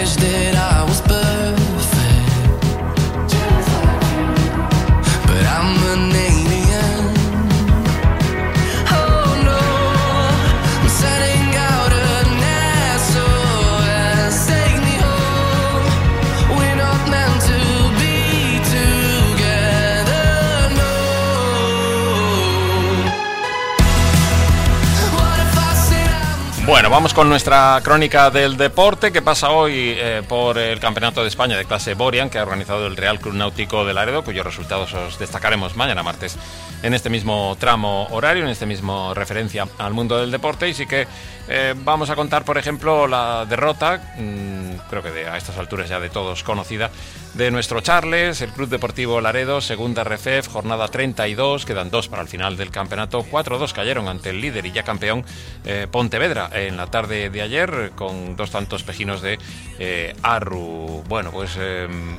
wish that I was perfect, but I'm an alien. Oh no, I'm setting out an SOS. Take me home. We're not meant to be together, no. What if I said I'm... Bueno, vamos con nuestra crónica del deporte que pasa hoy por el Campeonato de España de clase Borian que ha organizado el Real Club Náutico de Laredo, cuyos resultados os destacaremos mañana martes en este mismo tramo horario, en este mismo referencia al mundo del deporte. Y sí que vamos a contar, por ejemplo, la derrota, creo que a estas alturas ya de todos conocida, de nuestro Charles, el Club Deportivo Laredo, segunda RFEF, jornada 32, quedan 2 para el final del campeonato. 4-2 cayeron ante el líder y ya campeón Pontevedra en la tarde de ayer, con 2 tantos pejinos de Arru. Bueno, pues el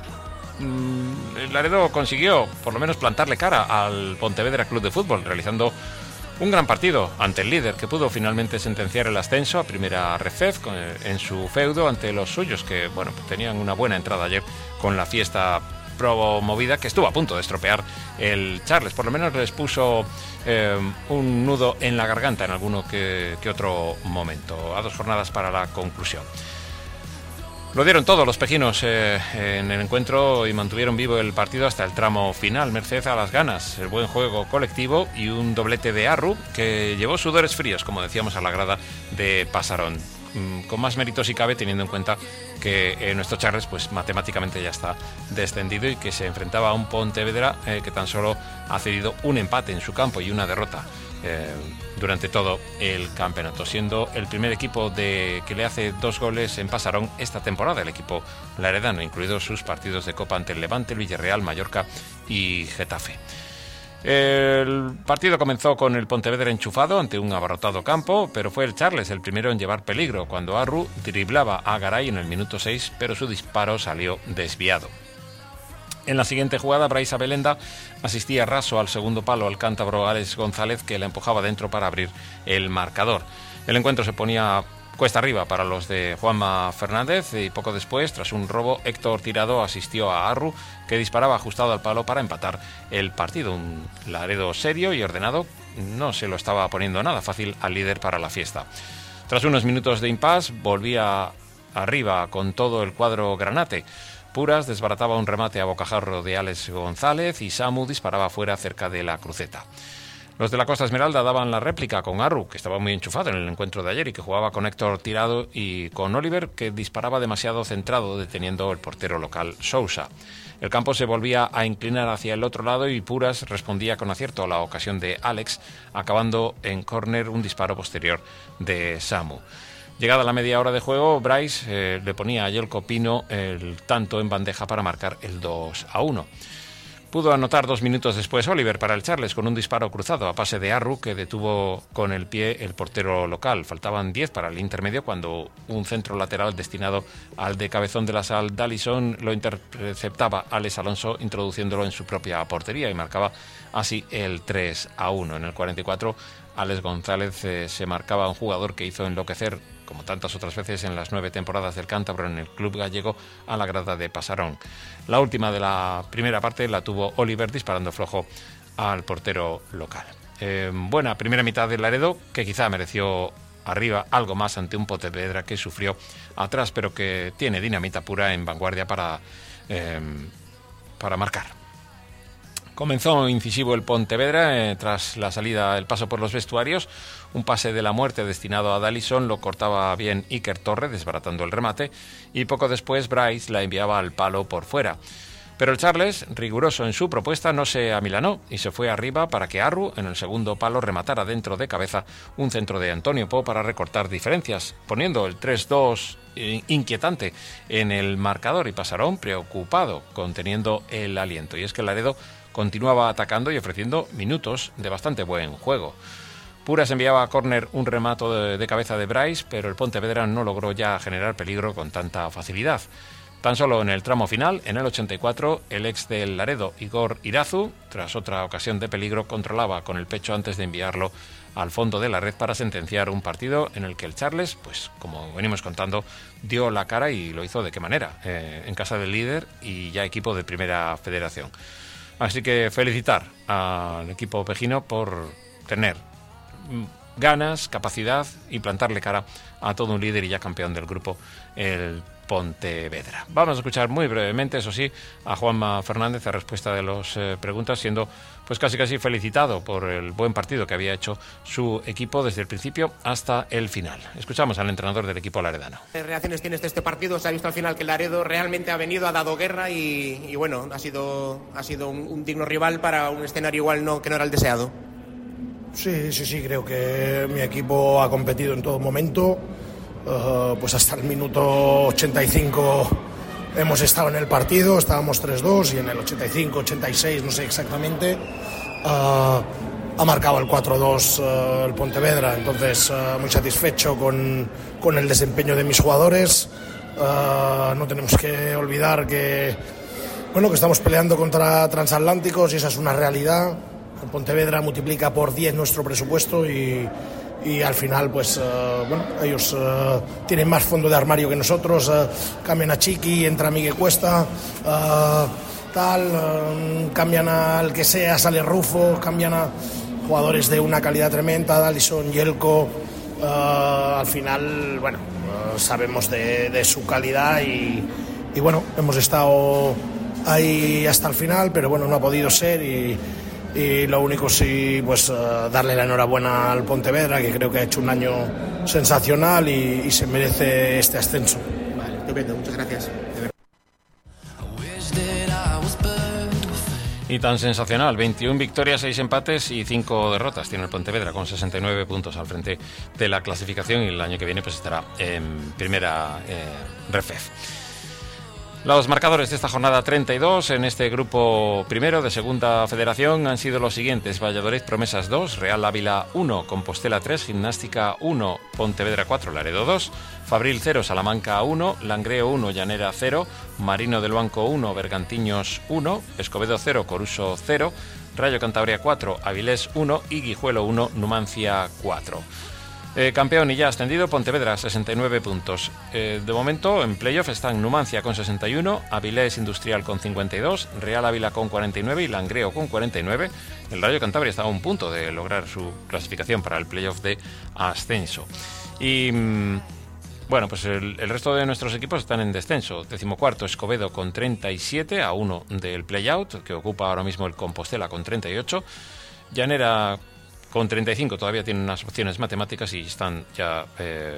Laredo consiguió por lo menos plantarle cara al Pontevedra Club de Fútbol, realizando un gran partido ante el líder, que pudo finalmente sentenciar el ascenso a primera RFEF en su feudo ante los suyos, que bueno, tenían una buena entrada ayer con la fiesta promovida, que estuvo a punto de estropear el Charles. Por lo menos les puso un nudo en la garganta en alguno que otro momento, a 2 jornadas para la conclusión. Lo dieron todos los pejinos en el encuentro y mantuvieron vivo el partido hasta el tramo final, merced a las ganas, el buen juego colectivo y un doblete de Arru que llevó sudores fríos, como decíamos, a la grada de Pasarón. Con más mérito si cabe, teniendo en cuenta que nuestro Charles pues matemáticamente ya está descendido y que se enfrentaba a un Pontevedra que tan solo ha cedido un empate en su campo y una derrota durante todo el campeonato, siendo el primer equipo que le hace 2 goles en Pasarón esta temporada, el equipo laredano, incluidos sus partidos de Copa ante el Levante, el Villarreal, Mallorca y Getafe. El partido comenzó con el Pontevedra enchufado ante un abarrotado campo, pero fue el Charles el primero en llevar peligro cuando Arru driblaba a Garay en el minuto 6, pero su disparo salió desviado. En la siguiente jugada, Brais Abelenda asistía raso al segundo palo al cántabro Alex González, que la empujaba dentro para abrir el marcador. El encuentro se ponía cuesta arriba para los de Juanma Fernández y poco después, tras un robo, Héctor Tirado asistió a Arru, que disparaba ajustado al palo para empatar el partido. Un Laredo serio y ordenado no se lo estaba poniendo nada fácil al líder para la fiesta. Tras unos minutos de impasse, volvía arriba con todo el cuadro granate. Puras desbarataba un remate a bocajarro de Alex González y Samu disparaba fuera cerca de la cruceta. Los de la Costa Esmeralda daban la réplica con Arru, que estaba muy enchufado en el encuentro de ayer y que jugaba con Héctor Tirado, y con Oliver, que disparaba demasiado centrado, deteniendo el portero local Sousa. El campo se volvía a inclinar hacia el otro lado y Puras respondía con acierto a la ocasión de Alex, acabando en córner un disparo posterior de Samu. Llegada la media hora de juego, Brais le ponía a Yelko Pino el tanto en bandeja para marcar el 2-1. Pudo anotar 2 minutos después Oliver para el Charles con un disparo cruzado a pase de Arru, que detuvo con el pie el portero local. Faltaban 10 para el intermedio cuando un centro lateral destinado al de Cabezón de la Sal, Dallison, lo interceptaba Alex Alonso, introduciéndolo en su propia portería, y marcaba así el 3-1. En el 44, Alex González se marcaba un jugador que hizo enloquecer, como tantas otras veces en las 9 temporadas del cántabro en el club gallego, a la grada de Pasarón. La última de la primera parte la tuvo Oliver disparando flojo al portero local. Buena primera mitad del Laredo, que quizá mereció arriba algo más ante un Pontevedra que sufrió atrás, pero que tiene dinamita pura en vanguardia para marcar. Comenzó incisivo el Pontevedra tras la salida, el paso por los vestuarios. Un pase de la muerte destinado a Dallison lo cortaba bien Iker Torre, desbaratando el remate, y poco después Brais la enviaba al palo por fuera. Pero el Charles, riguroso en su propuesta, no se amilanó y se fue arriba para que Arru, en el segundo palo, rematara dentro de cabeza un centro de Antonio Po para recortar diferencias, poniendo el 3-2 inquietante en el marcador, y Pasarón preocupado, conteniendo el aliento. Y es que Laredo continuaba atacando y ofreciendo minutos de bastante buen juego. Puras enviaba a córner un remato de cabeza de Brais, pero el Pontevedra no logró ya generar peligro con tanta facilidad. Tan solo en el tramo final, en el 84, el ex del Laredo, Igor Irazu, tras otra ocasión de peligro, controlaba con el pecho antes de enviarlo al fondo de la red para sentenciar un partido en el que el Charles, pues como venimos contando, dio la cara y lo hizo de qué manera, en casa del líder y ya equipo de Primera Federación. Así que felicitar al equipo pejino por tener ganas, capacidad y plantarle cara a todo un líder y ya campeón del grupo, el Pontevedra. Vamos a escuchar muy brevemente, eso sí, a Juanma Fernández a respuesta de las preguntas, siendo pues casi felicitado por el buen partido que había hecho su equipo desde el principio hasta el final. Escuchamos al entrenador del equipo laredano. ¿Qué reacciones tienes de este partido? Se ha visto al final que el Laredo realmente ha venido, ha dado guerra y bueno, ha sido un digno rival para un escenario igual que no era el deseado. Sí, creo que mi equipo ha competido en todo momento. Pues hasta el minuto 85 hemos estado en el partido, estábamos 3-2 y en el 85, 86, no sé exactamente, ha marcado el 4-2 el Pontevedra. Entonces muy satisfecho con el desempeño de mis jugadores. No tenemos que olvidar que estamos peleando contra transatlánticos y esa es una realidad. El Pontevedra multiplica por 10 nuestro presupuesto y al final pues ellos tienen más fondo de armario que nosotros. Cambian a Chiqui, entra Miguel Cuesta, cambian al que sea, sale Rufo, cambian a jugadores de una calidad tremenda, Dalison, Yelko. Al final sabemos de su calidad y hemos estado ahí hasta el final, pero no ha podido ser y lo único sí, pues darle la enhorabuena al Pontevedra, que creo que ha hecho un año sensacional y se merece este ascenso. Vale, estupendo, muchas gracias. Y tan sensacional, 21 victorias, 6 empates y 5 derrotas tiene el Pontevedra, con 69 puntos al frente de la clasificación, y el año que viene pues estará en primera RFEF. Los marcadores de esta jornada 32 en este grupo primero de Segunda Federación han sido los siguientes: Valladolid Promesas 2, Real Ávila 1, Compostela 3, Gimnástica 1, Pontevedra 4, Laredo 2, Fabril 0, Salamanca 1, Langreo 1, Llanera 0, Marino del Banco 1, Bergantiños 1, Escobedo 0, Coruso 0, Rayo Cantabria 4, Avilés 1 y Guijuelo 1, Numancia 4. Campeón y ya ascendido, Pontevedra, 69 puntos. De momento, en playoff están Numancia con 61, Avilés Industrial con 52, Real Ávila con 49 y Langreo con 49. El Rayo Cantabria está a un punto de lograr su clasificación para el playoff de ascenso. Y pues el resto de nuestros equipos están en descenso. 14º Escobedo con 37, a 1 del playout, que ocupa ahora mismo el Compostela con 38. Llanera con 35 todavía tienen unas opciones matemáticas y están ya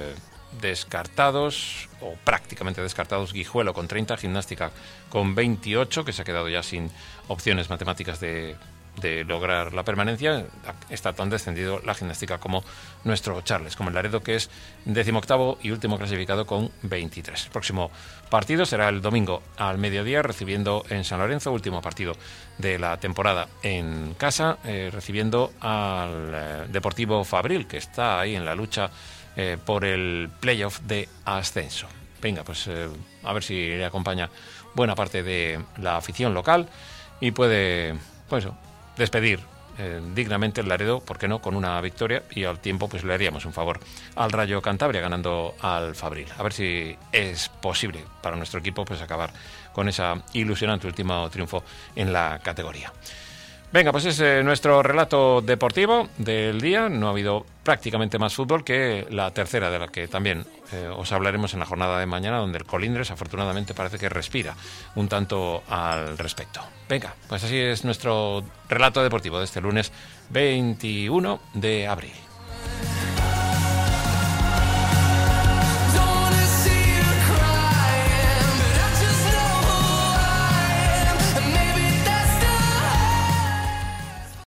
descartados, o prácticamente descartados, Guijuelo con 30, Gimnástica con 28, que se ha quedado ya sin opciones matemáticas de lograr la permanencia. Está tan descendido la Gimnástica como nuestro Charles, como el Laredo, que es 18º y último clasificado con 23. El próximo partido será el domingo al mediodía, recibiendo en San Lorenzo, último partido de la temporada en casa, recibiendo al Deportivo Fabril, que está ahí en la lucha por el playoff de ascenso. Venga, pues a ver si le acompaña buena parte de la afición local y puede, despedir dignamente el Laredo, ¿por qué no?, con una victoria, y al tiempo pues le haríamos un favor al Rayo Cantabria ganando al Fabril. A ver si es posible para nuestro equipo pues acabar con esa ilusionante último triunfo en la categoría. Venga, pues es nuestro relato deportivo del día. No ha habido prácticamente más fútbol que la tercera, de la que también os hablaremos en la jornada de mañana, donde el Colindres afortunadamente parece que respira un tanto al respecto. Venga, pues así es nuestro relato deportivo de este lunes 21 de abril.